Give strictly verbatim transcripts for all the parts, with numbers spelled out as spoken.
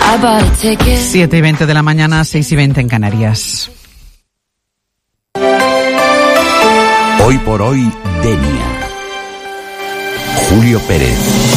siete y veinte de la mañana, seis y veinte en Canarias. Hoy por hoy, Denia. Julio Pérez.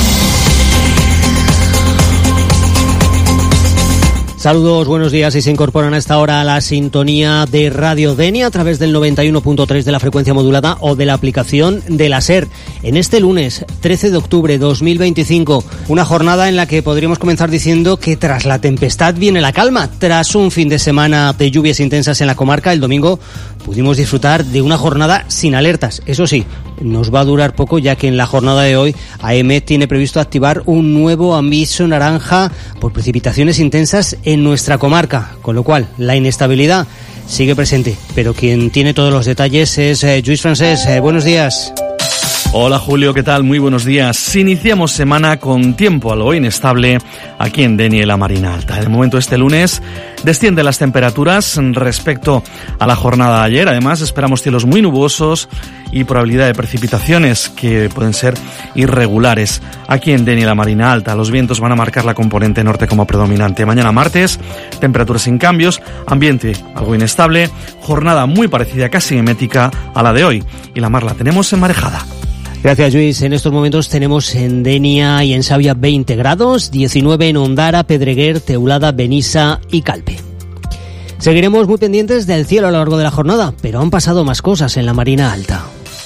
Saludos, buenos días, y se incorporan a esta hora a la sintonía de Radio Denia a través del noventa y uno punto tres de la frecuencia modulada o de la aplicación de la SER. En este lunes, trece de octubre de dos mil veinticinco, una jornada en la que podríamos comenzar diciendo que tras la tempestad viene la calma. Tras un fin de semana de lluvias intensas en la comarca, el domingo pudimos disfrutar de una jornada sin alertas. Eso sí, nos va a durar poco, ya que en la jornada de hoy AEMET tiene previsto activar un nuevo aviso naranja por precipitaciones intensas en nuestra comarca, con lo cual la inestabilidad sigue presente, pero quien tiene todos los detalles es eh, Lluís Francés. Eh, buenos días. Hola Julio, ¿qué tal? Muy buenos días. Iniciamos semana con tiempo algo inestable aquí en Denia y la Marina Alta. De momento este lunes descienden las temperaturas respecto a la jornada de ayer. Además esperamos cielos muy nubosos y probabilidad de precipitaciones que pueden ser irregulares aquí en Denia y la Marina Alta. Los vientos van a marcar la componente norte como predominante. Mañana martes, temperaturas sin cambios, ambiente algo inestable, jornada muy parecida, casi mimética a la de hoy. Y la mar la tenemos enmarejada. Gracias, Luis. En estos momentos tenemos en Denia y en Xàbia veinte grados, diecinueve en Ondara, Pedreguer, Teulada, Benissa y Calpe. Seguiremos muy pendientes del cielo a lo largo de la jornada, pero han pasado más cosas en la Marina Alta.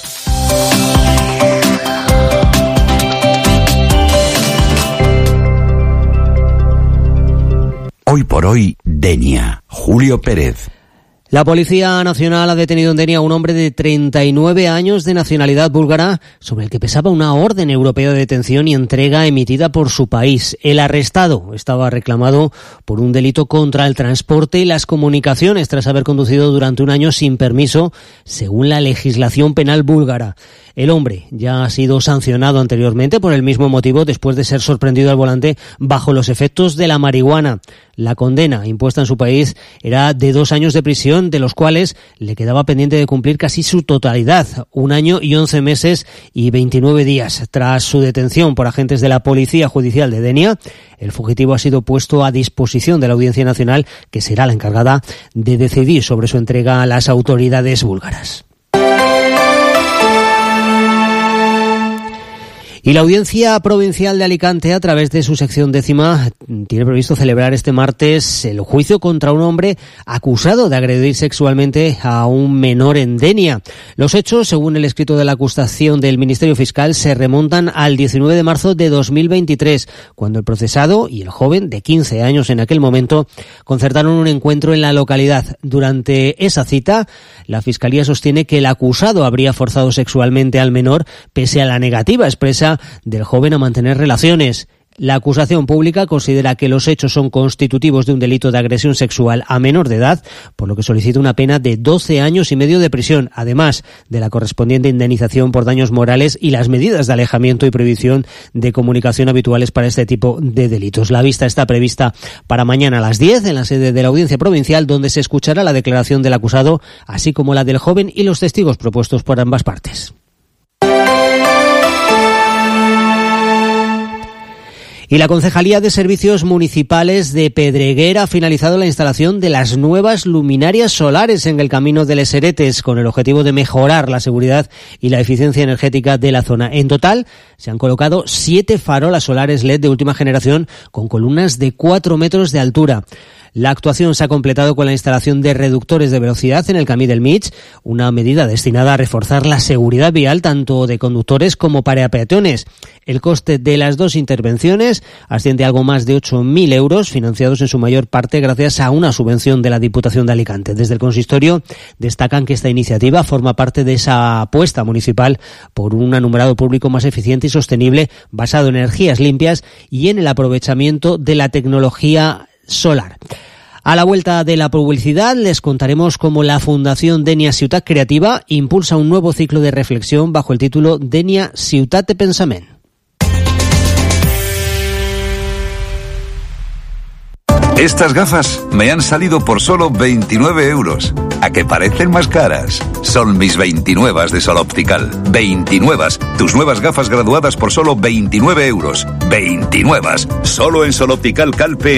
Hoy por hoy, Denia. Julio Pérez. La Policía Nacional ha detenido en Denia a un hombre de treinta y nueve años de nacionalidad búlgara sobre el que pesaba una orden europea de detención y entrega emitida por su país. El arrestado estaba reclamado por un delito contra el transporte y las comunicaciones tras haber conducido durante un año sin permiso, según la legislación penal búlgara. El hombre ya ha sido sancionado anteriormente por el mismo motivo después de ser sorprendido al volante bajo los efectos de la marihuana. La condena impuesta en su país era de dos años de prisión, de los cuales le quedaba pendiente de cumplir casi su totalidad, un año y once meses y veintinueve días. Tras su detención por agentes de la Policía Judicial de Denia, el fugitivo ha sido puesto a disposición de la Audiencia Nacional, que será la encargada de decidir sobre su entrega a las autoridades búlgaras. Y la Audiencia Provincial de Alicante, a través de su sección décima, tiene previsto celebrar este martes el juicio contra un hombre acusado de agredir sexualmente a un menor en Denia. Los hechos, según el escrito de la acusación del Ministerio Fiscal, se remontan al diecinueve de marzo de dos mil veintitrés, cuando el procesado y el joven, de quince años en aquel momento, concertaron un encuentro en la localidad. Durante esa cita, la Fiscalía sostiene que el acusado habría forzado sexualmente al menor, pese a la negativa expresa del joven a mantener relaciones. La acusación pública considera que los hechos son constitutivos de un delito de agresión sexual a menor de edad, por lo que solicita una pena de doce años y medio de prisión, además de la correspondiente indemnización por daños morales y las medidas de alejamiento y prohibición de comunicación habituales para este tipo de delitos. La vista está prevista para mañana a las diez en la sede de la Audiencia Provincial, donde se escuchará la declaración del acusado, así como la del joven y los testigos propuestos por ambas partes. Y la Concejalía de Servicios Municipales de Pedreguer ha finalizado la instalación de las nuevas luminarias solares en el camino de Les Heretes, con el objetivo de mejorar la seguridad y la eficiencia energética de la zona. En total, se han colocado siete farolas solares L E D de última generación con columnas de cuatro metros de altura. La actuación se ha completado con la instalación de reductores de velocidad en el Camí del Mig, una medida destinada a reforzar la seguridad vial tanto de conductores como para peatones. El coste de las dos intervenciones asciende a algo más de ocho mil euros, financiados en su mayor parte gracias a una subvención de la Diputación de Alicante. Desde el consistorio destacan que esta iniciativa forma parte de esa apuesta municipal por un alumbrado público más eficiente y sostenible, basado en energías limpias y en el aprovechamiento de la tecnología solar. A la vuelta de la publicidad les contaremos cómo la Fundación Denia Ciutat Creativa impulsa un nuevo ciclo de reflexión bajo el título Denia Ciutat de Pensament. Estas gafas me han salido por solo veintinueve euros. ¿A que parecen más caras? Son mis veintinuevas de Sol Optical. veintinuevas. Tus nuevas gafas graduadas por solo veintinueve euros. veintinuevas. Solo en Sol Optical Calpe.